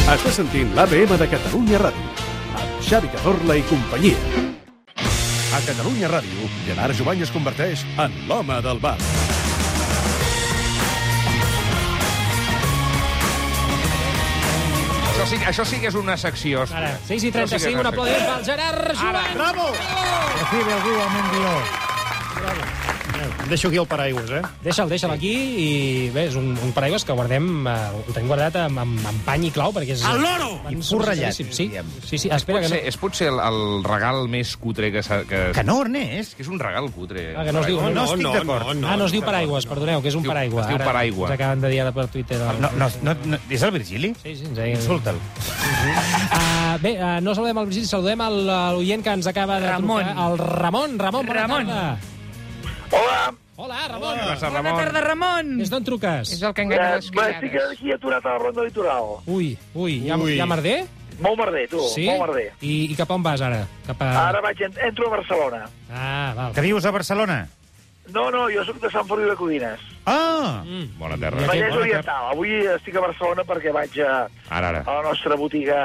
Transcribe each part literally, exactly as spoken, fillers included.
Estàs sentint l'A B M de Catalunya Ràdio, amb Xavi Cazorla i companyia. A Catalunya Ràdio, Gerard Jovany es converteix en l'home del bar. Això sí, això sí que és una secció. Ara, sis i trenta-cinc, sí un aplaudiment pel Gerard Jovany. Bravo! Recibe algú amb un guió. Bravo. Deixo aquí el paraigües, eh? Deixa'l, deixa'l aquí i bé, és un, un paraigües que guardem, eh, ho tenim guardat amb, amb, amb pany i clau perquè és... El loro! I forrellat. Sí, sí, sí, espera que no... És potser el, el regal més cutre que... Que, que no, Ernest. Que és un regal cutre. Ah, que no es diu... No, no, no, estic d'acord. no, no, ah, no es diu paraigües, perdoneu, que és un paraigua. Es diu paraigua. Ens acaben de dir per Twitter. El... No, no, no, no, és el Virgili? Sí, sí, ens deien... Insulta'l. Uh, bé, uh, no saludem el Virgili, saludem l'oient que ens acaba de Ramon. trucar. El Ramon. Ramon, bona Ramon. tarda. Hola. Hola, Ramon. Hola, Bona Ramon. tarda, Ramon. Des d'on truques? És el que enganya Eh, les va, estic criades. aquí aturat a la ronda litoral. Ui, ui, hi ha, Ui. hi ha merder? Molt merder, tu, Sí? molt merder. I, I cap a on vas, ara? Cap a... Ara vaig, entro a Barcelona. Ah, val. Que vius a Barcelona? No, no, jo sóc de Sant Feliu de Codines. Ah! Mm. Bona terra. I Vallès bona Oriental. Avui estic a Barcelona perquè vaig a, Ara, ara. a la nostra botiga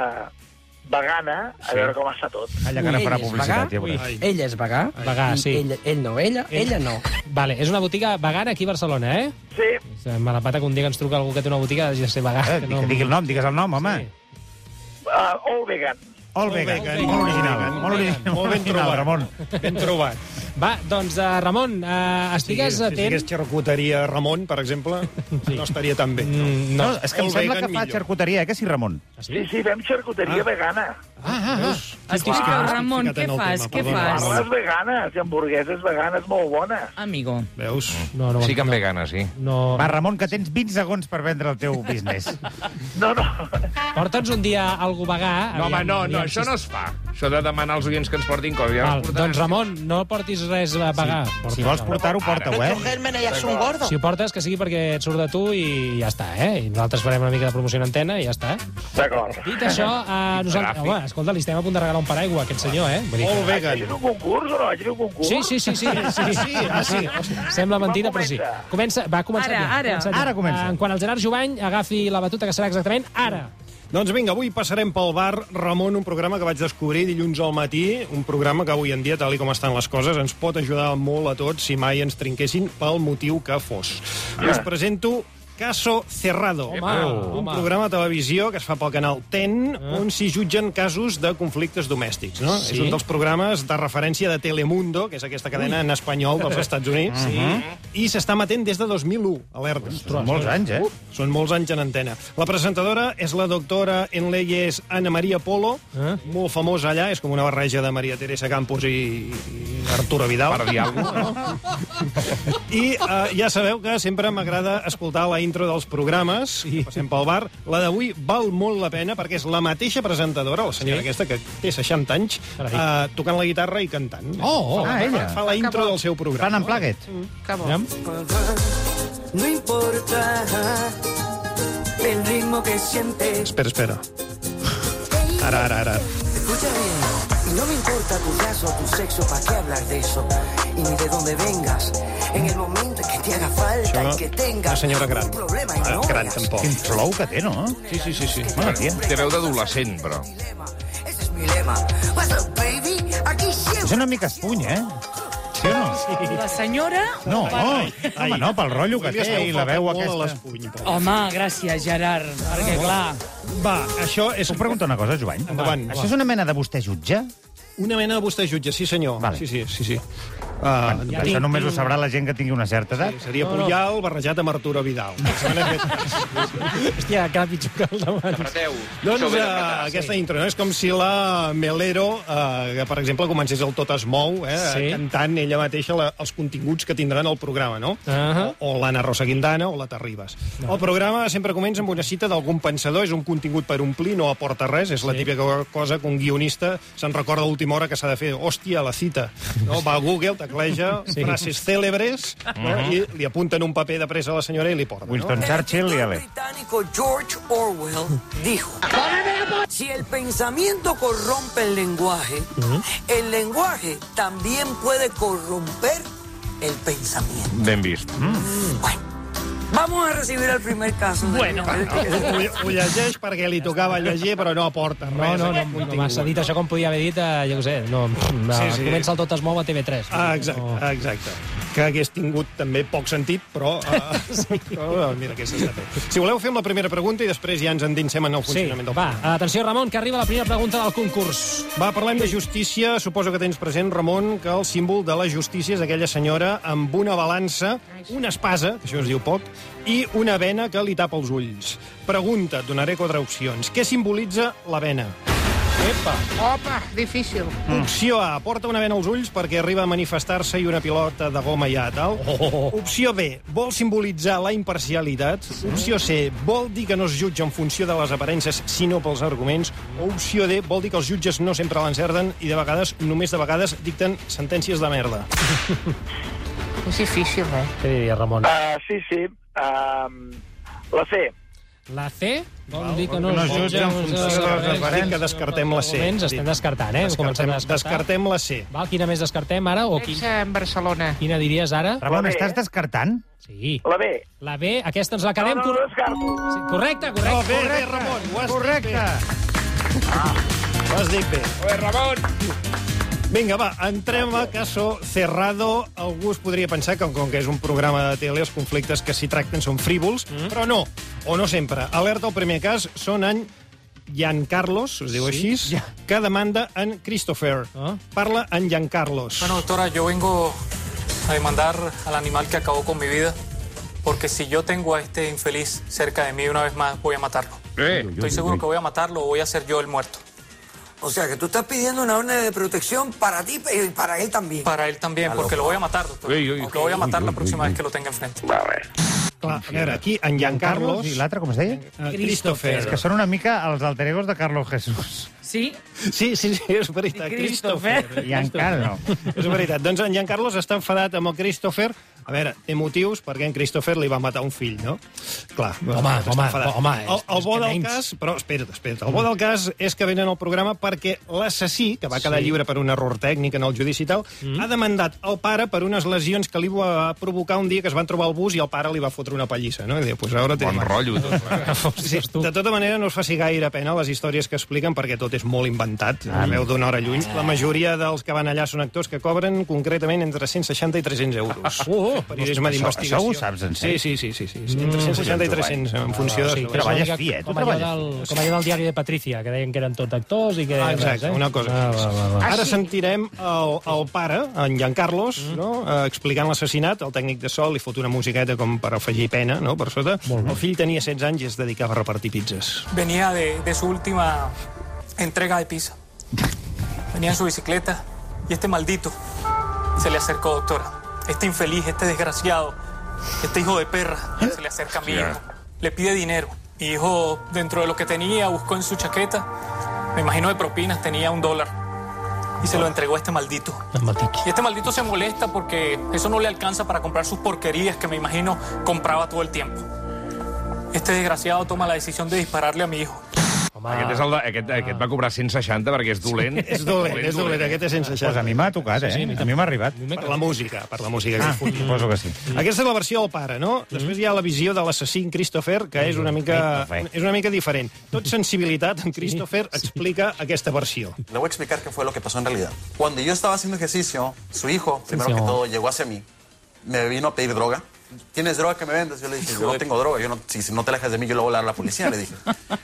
vegana a veure com està tot. Allà que ara Ell farà és publicitat, ja Ui. veuràs. Ell és vegà. Vegà, i sí. Ell, ell no, ella, ella no. Vale, és una botiga vegana aquí a Barcelona, eh? Sí, Me la pata que un dia que ens truca algú que té una botiga hagi de ser vegà. Eh, que que digui el nom, digues el nom, home. Sí. uh, all vegan. All vegan. vegan. Molt original. All Molt vegan. original, Molt ben original, trobat. Ramon. Ben trobat. Va, doncs, uh, Ramon, uh, estigues si atent... digués xarcuteria Ramon, per exemple, Sí. no estaria tan bé. Mm, No, no. és que em All sembla vegan que fa millor. xarcuteria, eh, que sí, Ramon? Sí, sí, fem xarcuteria vegana. Ah, ah, ah. Explica, Ramon, ficat què en el fas? tema, Què perdona, fas? Ramon. Les veganes, i hamburgueses veganes molt bones. Amigo. Veus? No, no, Sí que em no, ve gana, sí. no. Va, Ramon, que tens vint segons per vendre el teu business. No, no. Porta'ns un dia algú vegà. No, home, aviam- no, no, aviam això si- no es fa. Això de demanar als oients que ens portin coses. Ja Val, ens portaran. doncs, Ramon, no portis res a pagar. Sí. Si vols portar-ho, porta-ho, eh? Si ho portes, que sigui perquè et surt de tu i ja està, eh? I nosaltres farem una mica de promoció en antena i ja està. D'acord. Dit això, uh, nosaltres... Gràfic. Home, escolta, li estem a punt de regalar un paraigua a aquest senyor, eh? Vull dir All que... Vaig vegan. fer un concurs o no? Vaig fer un concurs? Sí, sí, sí, sí, sí, sí, ah, sí. Sembla mentida, però sí. Comença, va començar Ara, ja. ara. Comença ja. Ara comença. Uh, en quant al Gerard Jovany, agafi la batuta, que serà exactament ara. Doncs vinga, avui passarem pel bar Ramon, un programa que vaig descobrir dilluns al matí, un programa que avui en dia, tal i com estan les coses, ens pot ajudar molt a tots si mai ens trinquessin pel motiu que fos. I us presento Caso Cerrado, Home, un home. programa de televisió que es fa pel canal TEN, on s'hi jutgen casos de conflictes domèstics. No? Sí. És un dels programes de referència de Telemundo, que és aquesta cadena en espanyol dels Estats Units, sí. I s'està emetent des de dos mil u, alerta. Són molts anys, eh? Són molts anys en antena. La presentadora és la doctora en leyes Ana Maria Polo, Eh? molt famosa allà, és com una barreja de Maria Teresa Campos i, i Arturo Vidal. Per dir alguna cosa. I uh, ja sabeu que sempre m'agrada escoltar la intro dels programes, sí. Passem pel bar. La d'avui val molt la pena perquè és la mateixa presentadora, la senyora Sí. aquesta, que té seixanta anys, Carai. uh, tocant la guitarra i cantant. Oh, oh. fa, Ah, ella. fa la intro del seu Fan programa. en plaguet. Que bo. Aviam. No importa el ritmo que sientes. Espera, espera. Ara, ara, ara. Escucha bien. Y no me importa tu raza o tu sexo, ¿para qué hablar de eso? Y ni de dónde vengas. En el momento en que te haga falta Això, y que tengas una senyora gran. un problema y Ah, no gran, veas. tampoc. Quin flow que té, no? Sí, sí, sí, sí. Bona tia. Té veu d'adolescent, però. Ese es mi lema. What's up, baby? Aquí És siempre. una mica espuny, eh? Sí o no? La senyora... No, oh, home, no, pel rotllo que té i la veu Molt a aquesta. l'espuny, però. Home, gràcies, Gerard, perquè, clar... Va, això és Puc preguntar una cosa, Jovany? Endavant, Això va. és una mena de vostè jutge? una mena de vostè jutge, sí senyor. Vale. Sí, sí, sí, sí. Uh, Bueno, això només ho sabrà la gent que tingui una certa edat. seria Puyal barrejat amb Arturo Vidal. Hòstia, que pitjor que el d'abans. Apreteu. Doncs Això ho he uh, d'apretar. aquesta intro, no? És com si la Melero, uh, que per exemple comencés el Tot es mou, eh, Sí. cantant ella mateixa la, els continguts que tindran el programa, no? Ahà. O, o l'Anna Rosa Quintana o la Terribas. El programa sempre comença amb una cita d'algun pensador, és un contingut per omplir, no aporta res, és la típica cosa que un guionista se'n recorda a última hora que s'ha de fer. Hòstia, la cita. No? Va a Google, tecleja Sí. frases célebres, no? I li apunten un paper de pressa a la senyora i li porta. No? Winston Churchill i El Ale. británico George Orwell dijo: si el pensamiento corrompe el lenguaje, el lenguaje también puede corromper el pensamiento. Ben vist. Bueno, Vamos a recibir el primer caso. Bueno. Ho, ho llegeix perquè li tocava llegir, però no aporta res. No, no, no, aquest no contingut. m'has dit això com podia haver dit, eh, jo què sé, no, no Sí, sí. comença el Tot es mou a T V tres. Ah, exacte, No. exacte. Que hagués tingut també poc sentit, però... Uh, sí. però mira, aquesta està bé. Si voleu, fem la primera pregunta i després ja ens endinsem en el Sí, funcionament del va, programa. atenció, Ramon, que arriba la primera pregunta del concurs. Va, parlem de justícia. Suposo que tens present, Ramon, que el símbol de la justícia és aquella senyora amb una balança, una espasa, que això es diu poc, i una vena que li tapa els ulls. Pregunta, et donaré quatre opcions. Què simbolitza la vena? Epa! Opa, difícil. Opció A, porta una vena als ulls perquè arriba a manifestar-se i una pilota de goma hi ha, tal. Oh. Opció B, vol simbolitzar la imparcialitat. Opció C, vol dir que no es jutja en funció de les aparences, sinó pels arguments. O opció D, vol dir que els jutges no sempre l'encerten i de vegades, només de vegades, dicten sentències de merda. És difícil, eh? Què diria, Ramon? Uh, sí, sí. Uh, la C. La C vol dir que que no, no es es jutja en funció de les aparences. Dic que descartem la C. Moments estem descartant, eh? Descartem, Comencem a descartar. descartem la C. Val, quina més descartem ara? O quin, Ets en Barcelona. quina diries ara? Ramon, La B. estàs descartant? Sí. La B. La B, aquesta ens la No, quedem... no, cor- no descarto. Sí, correcte, No, correcte. bé, bé, Ramon, ho has dit Correcte. bé. Ho has dit bé. Oye, Ramon. Vinga, va, entrem a caso cerrado. Algú es podria pensar que, com que és un programa de tele, els conflictes que s'hi tracten són frívols, mm. però no, o no sempre. Alerta, el primer cas són en Giancarlos, es diu Sí? així, que demanda en Christopher. Ah. Parla en Giancarlos. Bueno, doctora, yo vengo a demandar al animal que acabó con mi vida, porque si yo tengo a este infeliz cerca de mí una vez más, voy a matarlo. Eh, Estoy seguro que voy a matarlo o voy a ser yo el muerto. O sea, que tú estás pidiendo una orden de protección para ti y para él también. Para él también, porque lo voy a matar, doctor. Uy, uy, Lo voy a matar la próxima vez que lo tenga enfrente. Va bé. Clar, a veure, aquí en Giancarlos... I l'altre, com es deia? eh, Christopher. És que són una mica els alter egos de Carlos Jesús. Sí? Sí, sí, sí, és veritat. Christopher. I encara no. És veritat. Doncs en Giancarlos està enfadat amb el Christopher. A veure, té motius perquè en Christopher li va matar un fill, no? Clar. Home, està home, enfadat. home, El, el és bo que del menys. cas... Però espera't, espera't. El bo del cas és que venen al programa perquè l'assassí, que va quedar Sí. lliure per un error tècnic en el judici i tal, mm. ha demandat el pare per unes lesions que li va provocar un dia que es van trobar al bus i el pare li va fotre una pallissa, no? I diu, pues ara bon tenim... rotllo, tot. Sí, de tota manera, no us faci gaire pena les històries que expliquen, perquè tot és molt inventat, ah, veu d'una hora lluny. La majoria dels que van allà són actors que cobren concretament entre cent seixanta i tres-cents euros. Oh, Periodisme això- d'investigació. això ho saps, en sèrio? Sí, sí, sí, sí, sí. Entre cent seixanta i tres-cents, en funció de... Sí, Sí, treballes com- fi, eh? Tu Com allò, treballes del, com allò del diari de Patricia, que deien que eren tot actors i que... Ah, exacte, res, eh? una cosa Ah, així. va, va, va. Ara sentirem el, el pare, en Giancarlos, mm. no? eh, explicant l'assassinat. El tècnic de so li fot una musiqueta com per afegir pena, no?, per sota. El fill tenia setze anys i es dedicava a repartir pizzas. Venía de, de su última entrega de pizza. Venía en su bicicleta y este maldito se le acercó, doctora. Este infeliz, este desgraciado, este hijo de perra, se le acerca a mi hijo. Le pide dinero. Mi hijo, dentro de lo que tenía, buscó en su chaqueta, me imagino de propinas, tenía un dólar. Y se lo entregó a este maldito. Y este maldito se molesta porque eso no le alcanza para comprar sus porquerías que me imagino compraba todo el tiempo. Este desgraciado toma la decisión de dispararle a mi hijo. Aquest, és el de, aquest, aquest va cobrar cent seixanta perquè és dolent. És dolent, és dolent, aquest és sense Pues xarxa. a mi m'ha tocat, eh? A mi m'ha arribat. Per la música, per la música. Ah, que suposo que sí. Aquesta és la versió del pare, no? Després hi ha la visió de l'assassí en Christopher, que és una mica, és una mica diferent. Tot sensibilitat, en Christopher explica aquesta versió. Le voy a explicar qué fue lo que pasó en realidad. Cuando yo estaba haciendo ejercicio, su hijo, primero Sí, que sí. todo, llegó hacia mí, me vino a pedir droga. ¿Tienes droga que me vendes? Yo le dije, yo no tengo droga. Yo no, si, si no te alejas de mí, yo lo voy a hablar a la policía, le dije.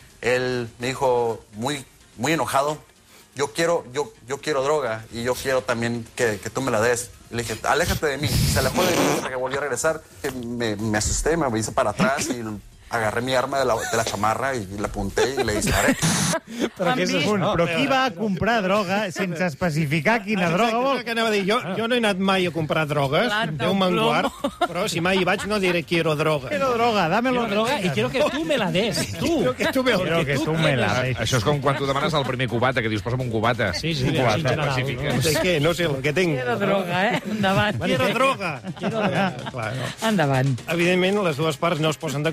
Él me dijo, muy, muy enojado, yo quiero, yo, yo quiero droga y yo quiero también que, que tú me la des. Le dije, aléjate de mí. Se alejó de mí hasta que volvió a regresar. Me, me asusté, me hice para atrás y agarré mi arma de la, de la chamarra i la apunté i le disparé. Però, que és un, però qui va a comprar droga sense especificar quina droga vol? Que anava a dir, jo, jo no he anat mai a comprar drogues, Déu me'n guard, però si mai hi vaig no diré quiero droga. Quiero droga, dámelo. Quiero droga y quiero que tú me la des. Tú. Quiero que tu me la Quiero que tu me la des. Això és com quan tu demanes al primer cubata, que dius, posa'm un cubata. Sí, sí, Un sí, cubata, en general, especifica. No sé què, no sé el que tinc. Quiero droga, eh? Endavant. Quiero droga. Quiero droga. Clar, no. Endavant. Evidentment, les dues parts no es posen d'acord i finalment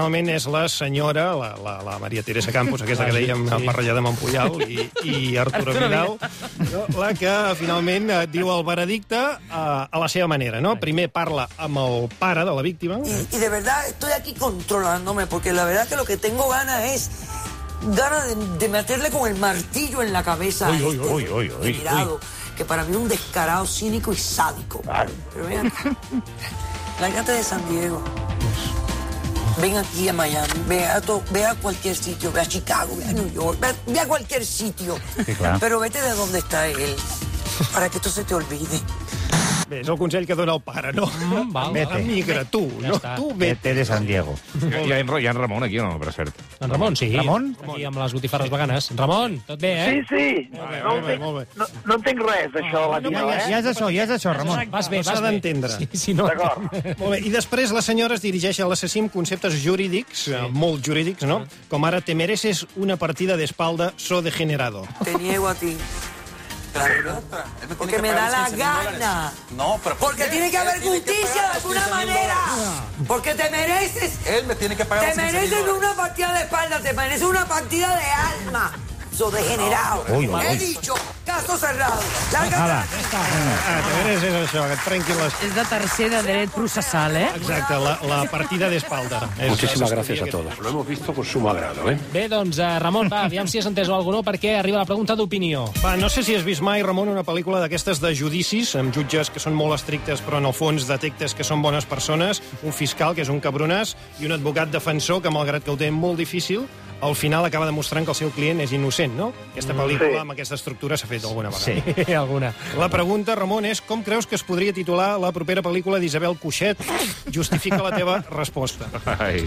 finalment és la senyora, la, la, la Maria Teresa Campos, aquesta que dèiem, sí. Parrellada amb en Puyal i, i Arturo Vidal, no? La que finalment eh, diu el veredicte a, a la seva manera, no? Primer parla amb el pare de la víctima. Y, y de verdad estoy aquí controlándome, porque la verdad que lo que tengo ganas es ganas de, de meterle con el martillo en la cabeza Uy, a uy, este uy, uy, uy, degenerado, que para mí es un descarado, cínico y sádico. Pero ven acá, lárgate de San Diego. Ven aquí a Miami, ve a, to, ve a cualquier sitio, ve a Chicago, ve a New York, ve, ve a cualquier sitio. Sí, clar. Pero vete de donde está él, para que esto se te olvide. Bé, és el consell que dona el pare, no? Mm, val, Vete. Emigra, tu, Ja no? està. Tu vete. Vete de San Diego. Hi ha, en, hi ha en Ramon aquí o no, per cert? En Ramon, sí. Ramon? Aquí amb les botifarres veganes. Ramon, tot bé, eh? Sí, sí. Molt bé, No, molt bé, entenc, molt bé. no, no entenc res d'això de la Ja, vida, ja, eh? ja és això, ja és això, Ramon. Vas bé, No vas s'ha bé. d'entendre. Sí, sí, no. D'acord. Molt bé, i després la senyora es dirigeix a l'assassí amb conceptes jurídics, sí. molt jurídics, no? Com ara, te mereces una partida de espalda, so degenerado. Te niego a ti. Claro, porque me da la gana. No, pero ¿por Porque qué? tiene que haber Él tiene que justicia pagar de alguna quince mil manera. dólares. Porque te mereces, Él me tiene que pagar te quince mil mereces dólares. una partida de espalda, te mereces una partida de alma. So degenerado. Uy, uy, He uy. dicho, caso cerrado. Lárgate Ala. de aquí. Ah, te mereces això, que et trenquin les... És de tercer de dret processal, eh? Exacte, la, la partida d'espalda. Muchísimas gracias a todos. Lo hemos visto con sumo agrado, ¿eh? Bé, doncs, uh, Ramon, va, aviam si has entès alguna cosa, perquè arriba la pregunta d'opinió. Va, no sé si has vist mai, Ramon, una pel·lícula d'aquestes de judicis, amb jutges que són molt estrictes, però en el fons detectes que són bones persones, un fiscal, que és un cabronàs, i un advocat defensor, que malgrat que ho té molt difícil, al final acaba demostrant que el seu client és innocent, no? Aquesta pel·lícula, Sí. amb aquesta estructura, s'ha fet alguna vegada. Sí, alguna. La pregunta, Ramon, és com creus que es podria titular la propera pel·lícula d'Isabel Cuixet? Justifica la teva resposta. Ai.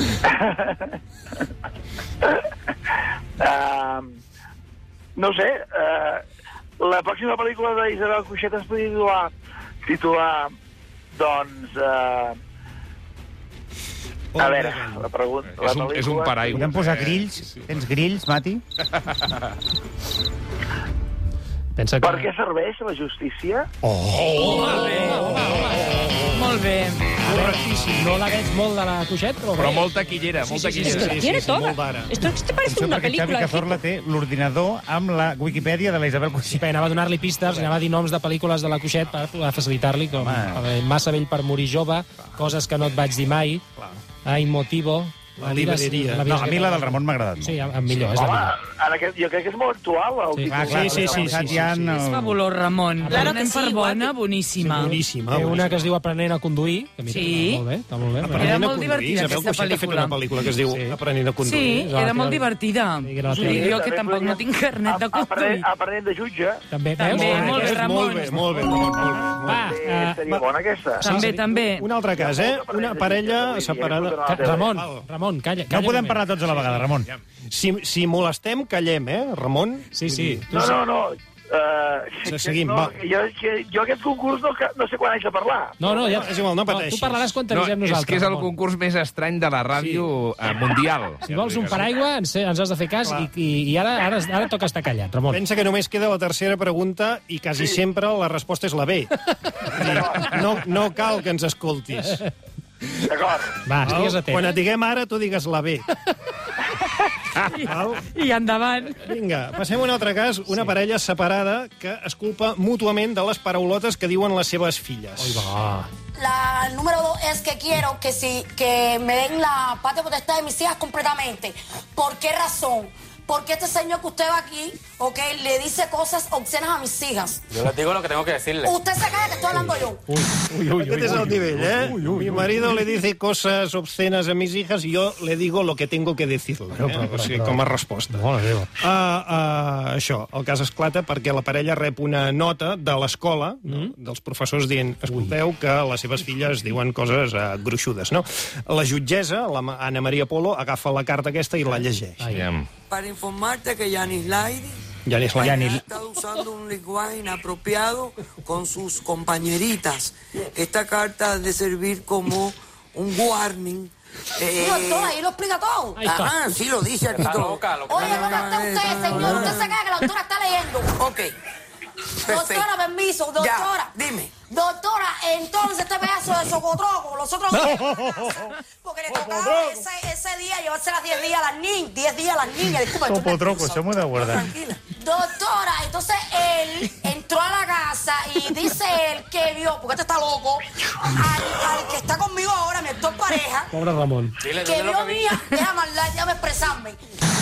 Uh, no ho sé, uh, la pròxima pel·lícula d'Isabel Cuixet es podria titular, titular doncs... Uh, a veure, la pregunta... És un, és un paraigua. Podem posar grills? Tens grills, Mati? Pensa que... Per què serveix la justícia? Molt bé. Correctíssim. No la veig molt de la Cuixet, però bé. Però molt taquillera, molt sí, sí, taquillera. sí, sí. Tiene toda. molt d'ara. Esto, esto parece Atenció, una perquè Xavi película. Cazorla té l'ordinador amb la Wikipedia de la Isabel Cuixet. Bé, anava a donar-li pistes, anava a dir noms de pel·lícules de la Cuixet per poder facilitar-li, com Home. eh, Massa vell per morir jove, Coses que no et vaig dir mai, a Inmotivo... La llibreria. La No, a mi la del Ramon m'ha agradat molt. Sí, a, a millor, és la Home, millor. ara que, jo crec que és molt actual, el Sí. títol. Ah, clar, Sí, sí, sí, pensat sí, ja sí, en És el- fabulós, Ramon. Claro Donem que per sí, bona, boníssima. Boníssima. Té una que es diu Aprenent a conduir, que mira, Sí. està molt bé, està molt bé. Aprenent Era a molt conduir. divertida, Isabel aquesta Cuixet ha fet pel·lícula. una pel·lícula que es diu Sí. Aprenent a conduir. Sí, Exacte. era molt divertida. Sí, que era la Sí, teva. jo que tampoc no tinc carnet de conduir. Aprenent, aprenent de jutge. També, També, veus? molt bé, Aquest, Ramon. Molt bé, molt bé, Ramon, molt bé. Molt bé. Va, Eh, eh, seria bona, aquesta. També, també. Un altre cas, eh? Una parella separada... ca- Ramon, Ramon, calla. No calla un podem moment. parlar tots a la vegada, Ramon. Si, si molestem, callem, eh, Ramon? Sí, sí. Tu No, saps- no, no. Uh, Seguim, no, va. jo, que, jo aquest concurs no, no sé quan haig de parlar. No, no, ja... És igual, no pateixis. Tu parlaràs quan No, t'avisem és nosaltres. que és el Ramon. concurs més estrany de la ràdio sí. mundial. Si vols un paraigua, ens, ens has de fer cas i, i, i ara, ara, ara toca estar callat, Ramon. Pensa que només queda la tercera pregunta i quasi sí. sempre la resposta és la B. No, no cal que ens escoltis. D'acord. Va, estigues atent. Quan et diguem ara, tu digues la B. Val? I endavant. Vinga, passem a un altre cas. Una parella separada que es culpa mútuament de les paraulotes que diuen les seves filles. Ai, va. La número dos es que quiero que si que me den la patria potestad de mis hijas completamente. ¿Por qué razón? Porque este señor que usted va aquí, ok, le dice cosas obscenas a mis hijas. Yo les digo lo que tengo que decirle. Usted se calla que estoy hablando yo. Uy, uy, este es el nivel, ¿eh? Mi marido le dice cosas obscenas a mis hijas y yo le digo lo que tengo que decirle. Eh? O sigui, com a resposta. Bona meva. Uh, uh, això, el cas esclata perquè la parella rep una nota de l'escola, no? dels professors dient, escolteu que les seves filles diuen coses uh, gruixudes, no? La jutgessa, la Ma- Ana Maria Polo, agafa la carta aquesta i la llegeix. Aviam. Para informarte que Yanis Laidi Yanis ha Laidi. estado usando un lenguaje inapropiado con sus compañeritas. Esta carta ha de servir como un warning. Eh, No, doctora, ahí lo explica todo. Ajá, sí lo dice aquí Está todo. loca, lo que Oye, ¿dónde está usted, señor? Usted se calla que la doctora está leyendo. Ok. Doctora, permiso, doctora. Ya, dime. Doctora, entonces este pedazo de socotroco, los otros días, porque le tocaba ese, ese día llevarse las diez días a las niñas, diez días a las niñas, disculpa. Sopotroco, eso me da guardar. Tranquila. Doctora, entonces él entró a la casa y dice él que vio, porque este está loco, al, al que está conmigo ahora, mi actor pareja, Pobre Ramon. que vio mía, déjame hablar, déjame expresarme.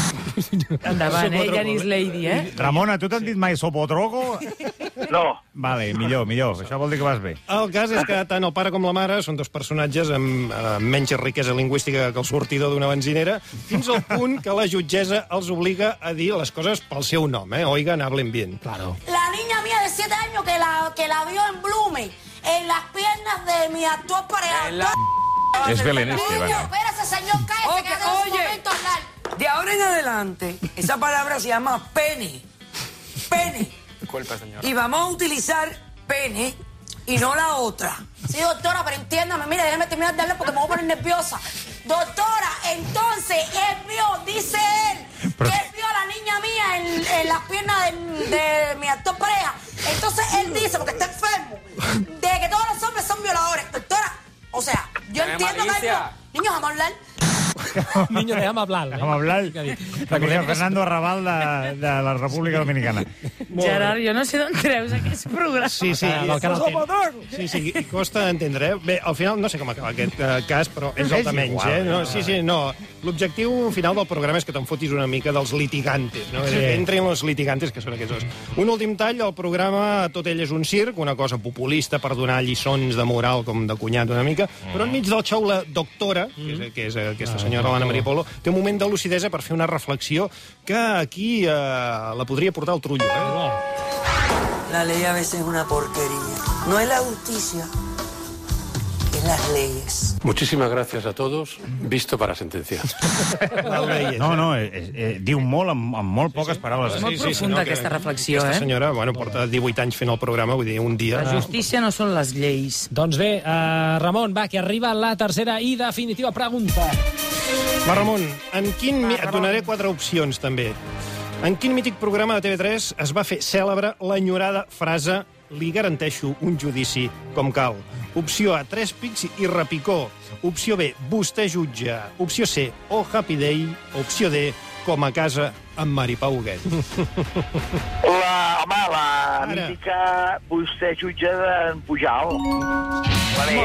Endavant, eh, Janis Lady, eh? Ramona, tu t'han dit mai sopotroco? No. Vale, millor, millor. Això vol dir que vas bé. El cas és que tant el pare com la mare són dos personatges amb, amb menys riquesa lingüística que el sortidor d'una benzinera, fins al punt que la jutgessa els obliga a dir les coses pel seu nom, eh? Oigan, hablen bien. Claro. La niña mía de siete años que la, que la vio en Blume, en las piernas de mi actual pareja. Es Belén Niño, Esteban. espérese, señor, cállese, Ok, que en su oye. momento hablar. De ahora en adelante, esa palabra se llama pene. Pene. Disculpa, señor. Y vamos a utilizar pene y no la otra. Sí, doctora, pero entiéndame, mire, déjeme terminar de darle porque me voy a poner nerviosa. Doctora, entonces, él vio, dice él, Pero- que él vio a la niña mía en, en las piernas de, de mi actor pareja. Entonces él dice, porque está enfermo, de que todos los hombres son violadores. Doctora, o sea, yo Tiene entiendo que hay... malicia. Niños, vamos a hablar. Niño, déjame hablar. Vam hablar. Recordem Fernando Arrabal de, de la República Dominicana. Gerard, jo no sé d'on creus aquest programa. Sí, sí. Ah, del Canal Sí, sí, i costa d'entendre, eh? Bé, al final no sé com acaba aquest uh, cas, però és el És de menys, igual, eh? No, no. sí, sí, no. L'objectiu final del programa és que te'n fotis una mica dels litigantes, no? Sí. Entren els litigantes, que són aquests dos. Un últim tall, el programa Tot ell és un circ, una cosa populista per donar lliçons de moral com de cunyat una mica, però enmig del show la doctora, que és, que és aquesta senyora l'Anna Maria Polo, té un moment de lucidesa per fer una reflexió que aquí eh, la podria portar al trullo, eh? La ley a veces es una porquería. No es la justicia, es las leyes. Muchísimas gracias a todos. Visto para sentenciar. No, no, eh, eh, diu molt amb, amb molt poques paraules. És molt profunda aquesta reflexió, Aquesta eh? senyora, bueno, porta divuit anys fent el programa, vull dir, un dia... La justícia no són les lleis. Doncs bé, uh, Ramon, va, que arriba la tercera i definitiva pregunta. Va, Ramon, en quin... mi- Et donaré quatre opcions, també. En quin mític programa de T V tres es va fer cèlebre l'enyorada frase «Li garanteixo un judici com cal»? Opció A, Tres pics i repicó. Opció B, Vostè jutge. Opció C, Oh Happy Day. Opció D, Com a casa amb Maripau Huguet. La, home, la Ara. mítica vostè jutge d'en Pujal. La B.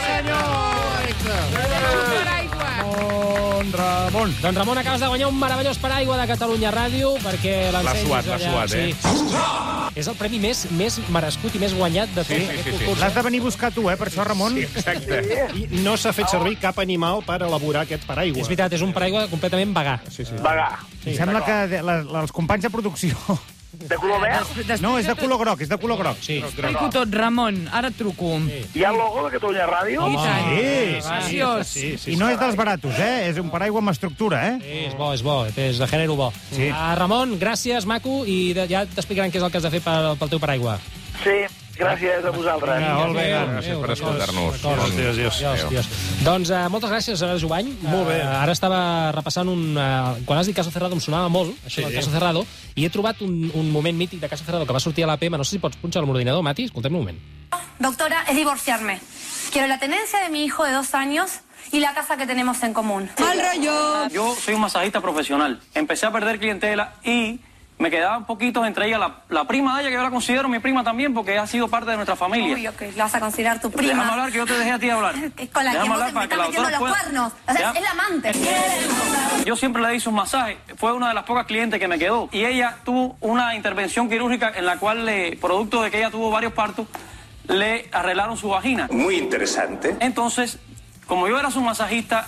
Bon Ramon. Doncs Ramon, acabes de guanyar un meravellós paraigua de Catalunya Ràdio, perquè l'ensenyis suat, l'ha allà. suat, eh? Sí. És el premi més, més merescut i més guanyat de tot Sí, sí, aquest sí, sí. concurs. L'has de venir a buscar tu, eh, per això, Ramon. Sí, exacte. I no s'ha fet servir cap animal per elaborar aquest paraigua. És veritat, és un paraigua completament vegà. Sí, sí. Vagà. Em sembla que de, la, la, els companys de producció... De color verd? No, és de color groc, és de color groc. Sí. Explico tot, Ramon. Ara et truco. Hi ha el logo de Catalunya Ràdio? I tant. Sí, Graciós. Sí, sí, I no és dels baratos, eh? És un paraigua amb estructura, eh? Sí, és bo, és bo, és de gènere bo. Sí. Uh, Ramon, gràcies, maco, i de, ja t'explicaran què és el que has de fer pel, pel teu paraigua. Sí, gràcies a vosaltres. Vinga, molt bé, Adéu, gràcies adéu, per records, escoltar-nos. records. Adiós, adiós. Adiós, adiós. Doncs uh, moltes gràcies, Gerard Jovany. Molt bé. Uh, ara estava repassant un... Uh, quan has dit Caso Cerrado em sonava molt, això Sí. del Caso Cerrado, i he trobat un, un moment mític de Caso Cerrado que va sortir a l'A P M. No sé si pots punxar el ordinador, Mati. Escoltem un moment. Doctora, es divorciarme. Quiero la tenencia de mi hijo de dos años y la casa que tenemos en común. ¡Mal rollo! Yo soy un masajista profesional. Empecé a perder clientela y me quedaban poquitos, entre ellas la, la prima de ella, que yo la considero mi prima también porque ha sido parte de nuestra familia. Uy, ok, la vas a considerar tu prima. Déjame hablar, que yo te dejé a ti hablar. Es con la Déjame que vos hablar te para me que estás la metiendo los doctora pueda- cuernos. O sea, Ya. es la amante. Yo siempre le hice un masaje. Fue una de las pocas clientes que me quedó. Y ella tuvo una intervención quirúrgica en la cual, le, producto de que ella tuvo varios partos, le arreglaron su vagina. Muy interesante. Entonces, como yo era su masajista,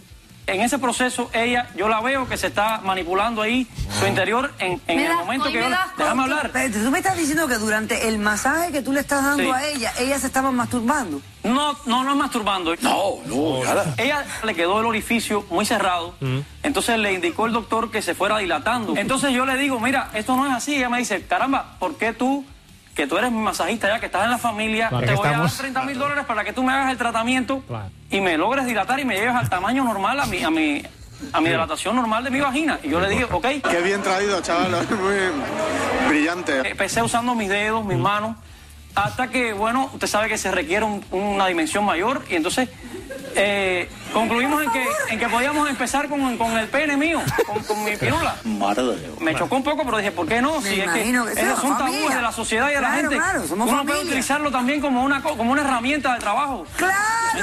en ese proceso ella, yo la veo que se está manipulando ahí su interior en, en Me el das momento asco, que me yo... das asco. Déjame hablar. Espérate, tú me estás diciendo que durante el masaje que tú le estás dando Sí. a ella, ella se estaba masturbando. No, no, no es masturbando. No, no, nada. Ella le quedó el orificio muy cerrado, entonces le indicó el doctor que se fuera dilatando. Entonces yo le digo, mira, esto no es así. Ella me dice, caramba, ¿por qué tú, que tú eres mi masajista ya, que estás en la familia, Claro. te Que voy a dar estamos- treinta mil dólares para que tú me hagas el tratamiento Claro. y me logres dilatar y me lleves al tamaño normal a mi, a mi, a mi dilatación normal de mi vagina. Y yo le dije, ok. Qué bien traído, chaval, muy brillante. Empecé usando mis dedos, mis manos, hasta que, bueno, usted sabe que se requiere un, una dimensión mayor, y entonces eh, concluimos en que, en que podíamos empezar con, con el pene mío, con, con mi pirula. Me chocó un poco, pero dije, ¿por qué no? Me Si es que, imagino que sí, esos son la tabúes familia. de la sociedad y de la Claro, gente. claro, somos Uno familia. puede utilizarlo también como una, co- como una herramienta de trabajo. ¡Claro!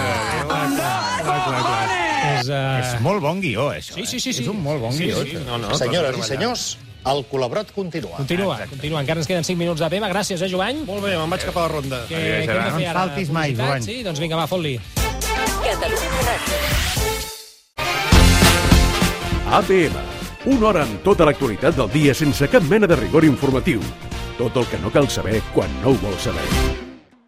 És, uh... És molt bon guió, això. Sí, sí, sí. sí. És un molt bon Sí, guió. sí. això. Senyores i senyors, el col·laborat continua. Continua, continua. Encara ens queden cinc minuts de P M. Gràcies, eh, Jovany? Molt bé, me'n vaig cap a la ronda. Què, què hem de fer ara? faltis mai, Publicitat? Jovany. Sí, doncs vinga, va, fot-li. A P M, una hora amb tota l'actualitat del dia sense cap mena de rigor informatiu. Tot el que no cal saber quan no ho vols saber.